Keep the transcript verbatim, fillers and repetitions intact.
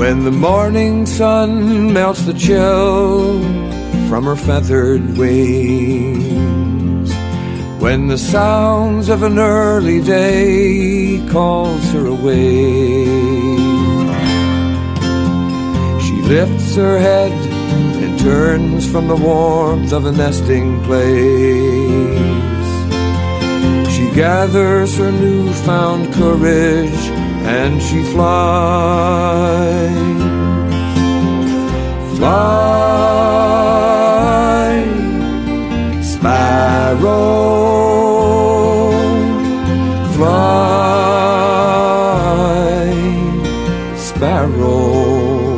When the morning sun melts the chill from her feathered wings, when the sounds of an early day calls her away, she lifts her head and turns from the warmth of a nesting place. She gathers her newfound courage and she flies. Fly, sparrow, fly, sparrow.